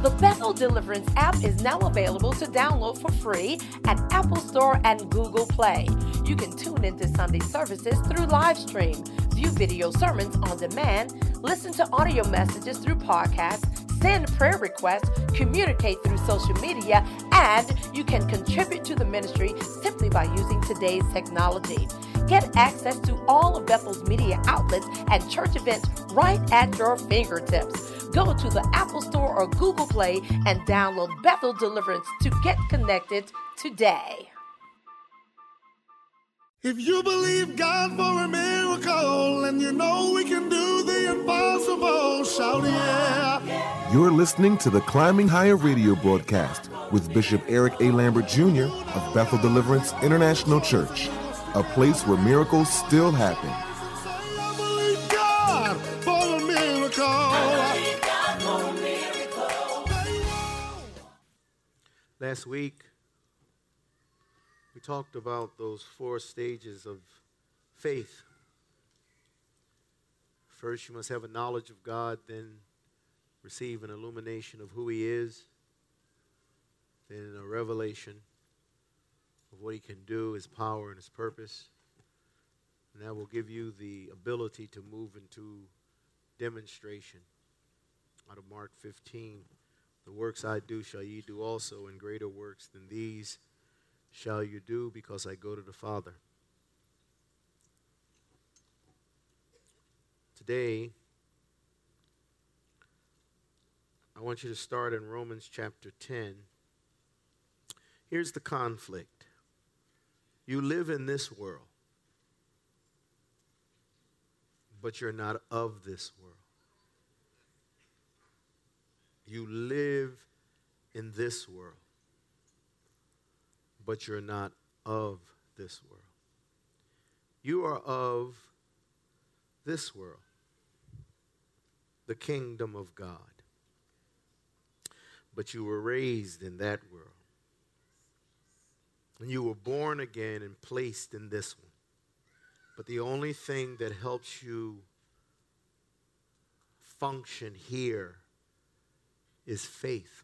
The Bethel Deliverance app is now available to download for free at Apple Store and Google Play. You can tune into Sunday services through live stream, view video sermons on demand, listen to audio messages through podcasts, send prayer requests, communicate through social media, and you can contribute to the ministry simply by using today's technology. Get access to all of Bethel's media outlets and church events right at your fingertips. Go to the Apple Store or Google Play and download Bethel Deliverance to get connected today. If you believe God for a miracle and you know we can do the impossible, shout yeah. You're listening to the Climbing Higher radio broadcast with Bishop Eric A. Lambert Jr. of Bethel Deliverance International Church, a place where miracles still happen. I believe God for a miracle. Last week, we talked about those 4 stages of faith. First, you must have a knowledge of God, then receive an illumination of who He is, then a revelation of what He can do, His power and His purpose. And that will give you the ability to move into demonstration. Out of Mark 15, the works I do shall ye do also, and greater works than these shall you do, because I go to the Father. Today, I want you to start in Romans chapter 10. Here's the conflict. You live in this world, but you're not of this world. You live in this world, but you're not of this world. You are of this world, the kingdom of God. But you were raised in that world. And you were born again and placed in this one. But the only thing that helps you function here is faith.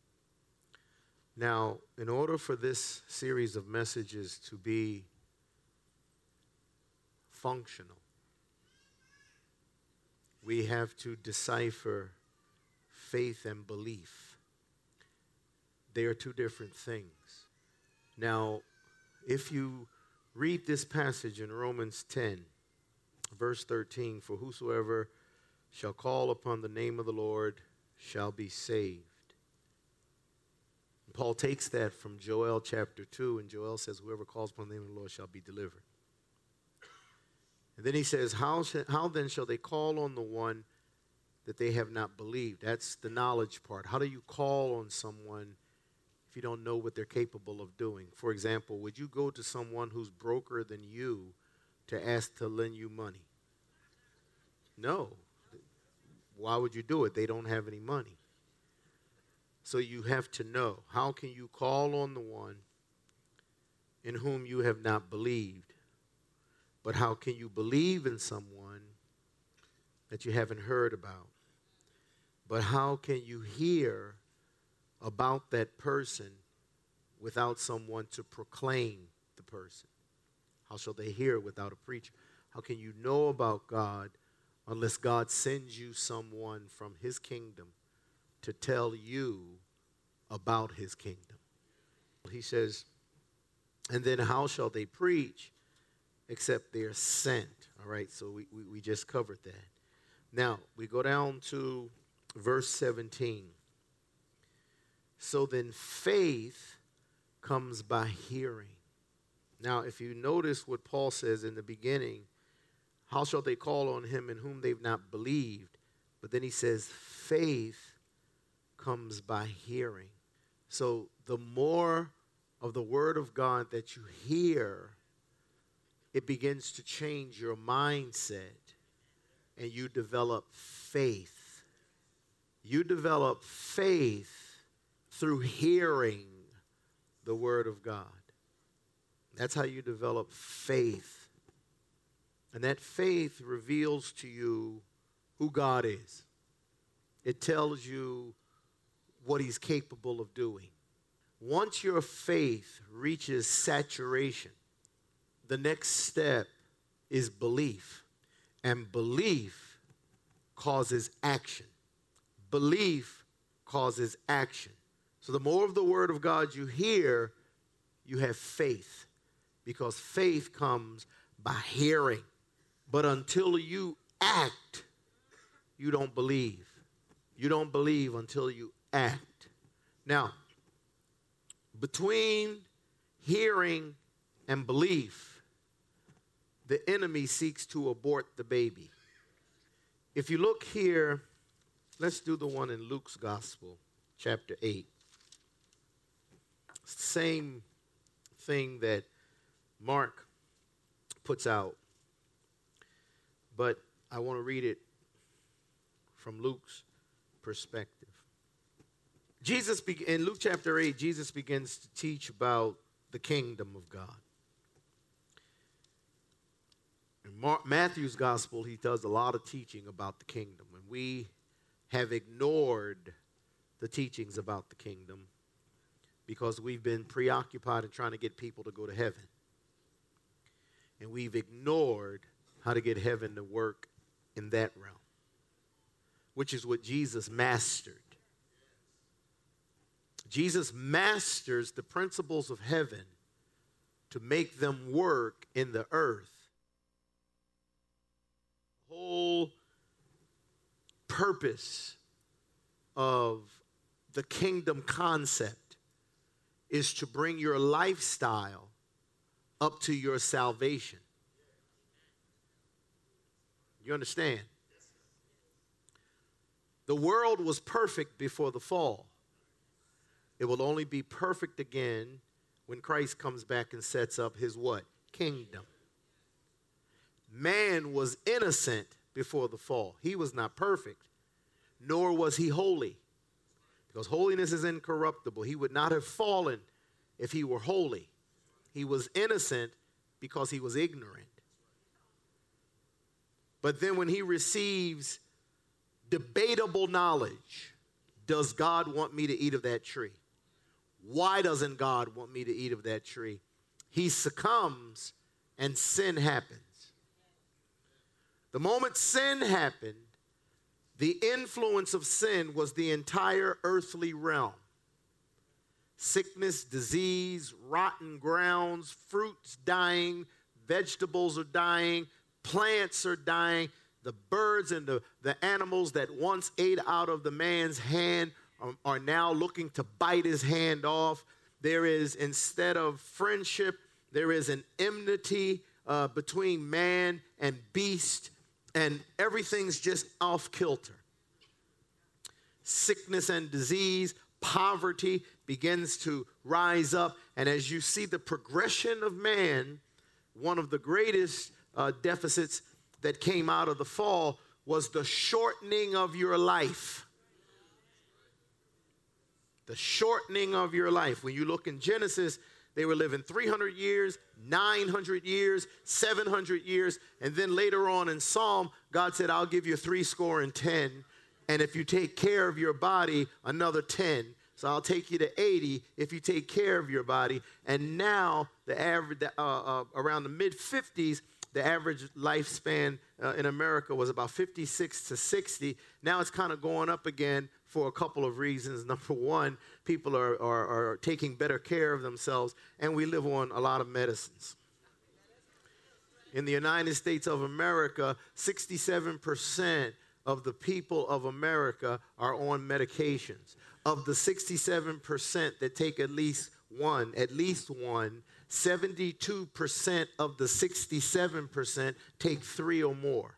Now, in order for this series of messages to be functional, we have to decipher faith and belief. They are 2 different things. Now, if you read this passage in Romans 10, verse 13, for whosoever shall call upon the name of the Lord shall be saved. And Paul takes that from Joel chapter 2, and Joel says, whoever calls upon the name of the Lord shall be delivered. And then he says, how then shall they call on the one that they have not believed? That's the knowledge part. How do you call on someone if you don't know what they're capable of doing? For example, would you go to someone who's broker than you to ask to lend you money? No. Why would you do it? They don't have any money. So you have to know, how can you call on the one in whom you have not believed? But how can you believe in someone that you haven't heard about? But how can you hear about that person without someone to proclaim the person? How shall they hear without a preacher? How can you know about God unless God sends you someone from His kingdom to tell you about His kingdom? He says, and then how shall they preach except they're sent? All right, so we just covered that. Now, we go down to verse 17. So then faith comes by hearing. Now, if you notice what Paul says in the beginning, how shall they call on him in whom they've not believed? But then he says faith comes by hearing. So the more of the word of God that you hear, it begins to change your mindset, and you develop faith. You develop faith through hearing the word of God. That's how you develop faith. And that faith reveals to you who God is. It tells you what what he's capable of doing. Once your faith reaches saturation, the next step is belief. And belief causes action. Belief causes action. So the more of the word of God you hear, you have faith. Because faith comes by hearing. But until you act, you don't believe. You don't believe until you act. Now, between hearing and belief, the enemy seeks to abort the baby. If you look here, let's do the one in Luke's Gospel, chapter 8. Same thing that Mark puts out, but I want to read it from Luke's perspective. In Luke chapter 8, Jesus begins to teach about the kingdom of God. In Matthew's gospel, he does a lot of teaching about the kingdom, and we have ignored the teachings about the kingdom because we've been preoccupied in trying to get people to go to heaven. And we've ignored how to get heaven to work in that realm, which is what Jesus mastered. Jesus masters the principles of heaven to make them work in the earth. The whole purpose of the kingdom concept is to bring your lifestyle up to your salvation. You understand? The world was perfect before the fall. It will only be perfect again when Christ comes back and sets up his what? Kingdom. Man was innocent before the fall. He was not perfect, nor was he holy, because holiness is incorruptible. He would not have fallen if he were holy. He was innocent because he was ignorant. But then when he receives debatable knowledge, does God want me to eat of that tree? Why doesn't God want me to eat of that tree? He succumbs and sin happens. The moment sin happened, the influence of sin was the entire earthly realm. Sickness, disease, rotten grounds, fruits dying, vegetables are dying, plants are dying. The birds and the animals that once ate out of the man's hand are now looking to bite his hand off. There is, instead of friendship, there is an enmity between man and beast, and everything's just off kilter. Sickness and disease, poverty begins to rise up, and as you see the progression of man, one of the greatest deficits that came out of the fall was the shortening of your life. The shortening of your life. When you look in Genesis, they were living 300 years, 900 years, 700 years, and then later on in Psalm, God said, I'll give you 70, and if you take care of your body, another 10. So I'll take you to 80 if you take care of your body. And now, the average around the mid-50s, the average lifespan in America was about 56 to 60. Now it's kind of going up again for a couple of reasons. Number one, people are taking better care of themselves, and we live on a lot of medicines. In the United States of America, 67% of the people of America are on medications. Of the 67% that take at least one, 72% of the 67% take 3 or more.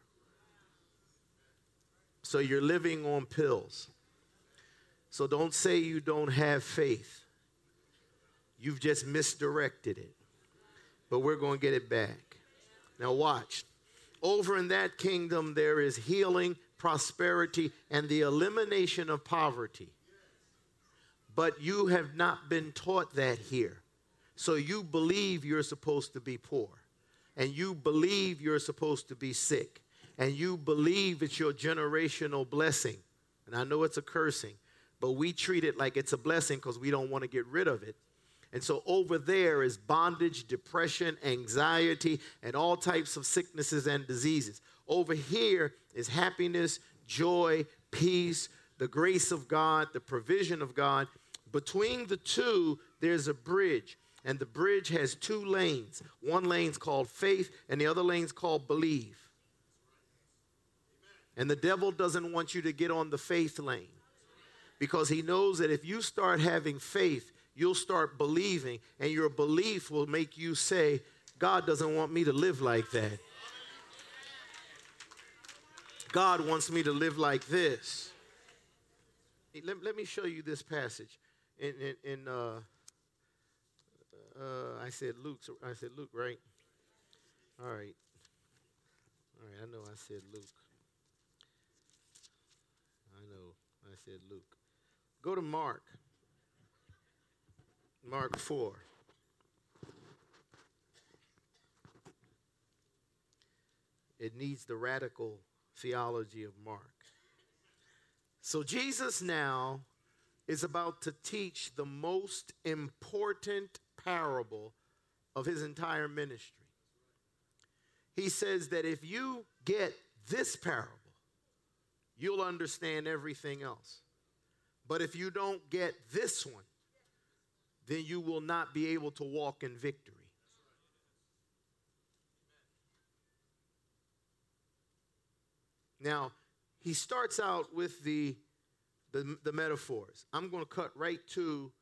So you're living on pills. So don't say you don't have faith. You've just misdirected it. But we're going to get it back. Now watch. Over in that kingdom, there is healing, prosperity, and the elimination of poverty. But you have not been taught that here. So you believe you're supposed to be poor. And you believe you're supposed to be sick. And you believe it's your generational blessing. And I know it's a cursing. but we treat it like it's a blessing because we don't want to get rid of it. And so over there is bondage, depression, anxiety, and all types of sicknesses and diseases. Over here is happiness, joy, peace, the grace of God, the provision of God. Between the two, there's a bridge, and the bridge has two lanes. One lane's called faith, and the other lane's called believe. And the devil doesn't want you to get on the faith lane because he knows that if you start having faith, you'll start believing, and your belief will make you say, God doesn't want me to live like that. God wants me to live like this. Let me show you this passage. I said Luke, right? All right, I know I said Luke. I said Luke. Go to Mark. Mark 4. It needs the radical theology of Mark. So Jesus now is about to teach the most important parable of his entire ministry. He says that if you get this parable, you'll understand everything else. But if you don't get this one, then you will not be able to walk in victory. Now, he starts out with the metaphors. I'm going to cut right to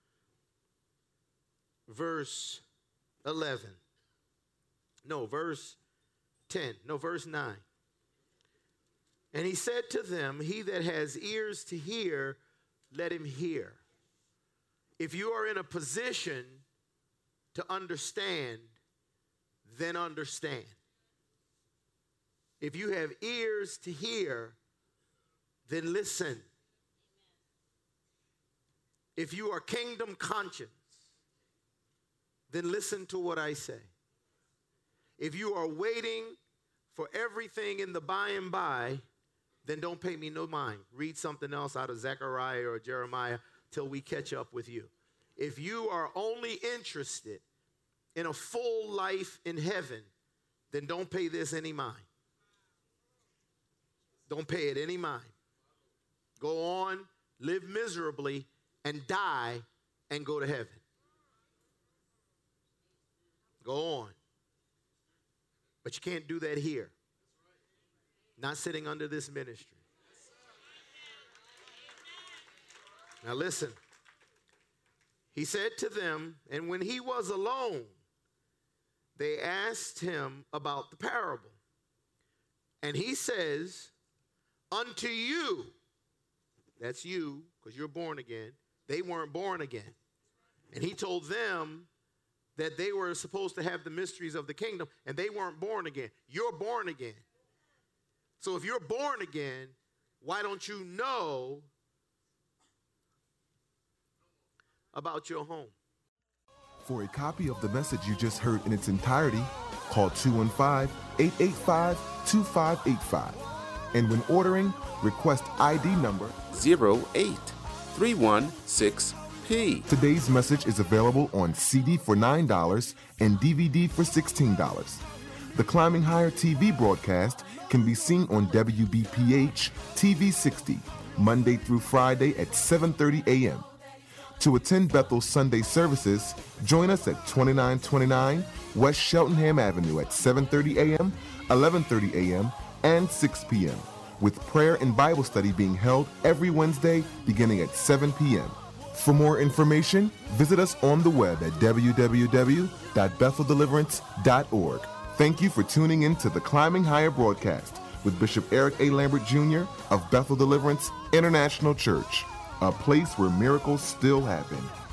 verse 11. No, verse 10. No, verse 9. And he said to them, he that has ears to hear, let him hear. If you are in a position to understand, then understand. If you have ears to hear, then listen. If you are kingdom conscious, then listen to what I say. If you are waiting for everything in the by and by, then don't pay me no mind. Read something else out of Zechariah or Jeremiah till we catch up with you. If you are only interested in a full life in heaven, then don't pay this any mind. Don't pay it any mind. Go on, live miserably, and die and go to heaven. Go on. But you can't do that here. Not sitting under this ministry. Now listen. He said to them, and when he was alone, they asked him about the parable. And he says, unto you, that's you, because you're born again. They weren't born again. And he told them that they were supposed to have the mysteries of the kingdom, and they weren't born again. You're born again. So if you're born again, why don't you know about your home? For a copy of the message you just heard in its entirety, call 215-885-2585. And when ordering, request ID number 08316P. Today's message is available on CD for $9 and DVD for $16. The Climbing Higher TV broadcast can be seen on WBPH TV 60, Monday through Friday at 7:30 a.m. To attend Bethel's Sunday services, join us at 2929 West Cheltenham Avenue at 7:30 a.m., 11:30 a.m., and 6 p.m., with prayer and Bible study being held every Wednesday beginning at 7 p.m. For more information, visit us on the web at www.betheldeliverance.org. Thank you for tuning in to the Climbing Higher broadcast with Bishop Eric A. Lambert Jr. of Bethel Deliverance International Church, a place where miracles still happen.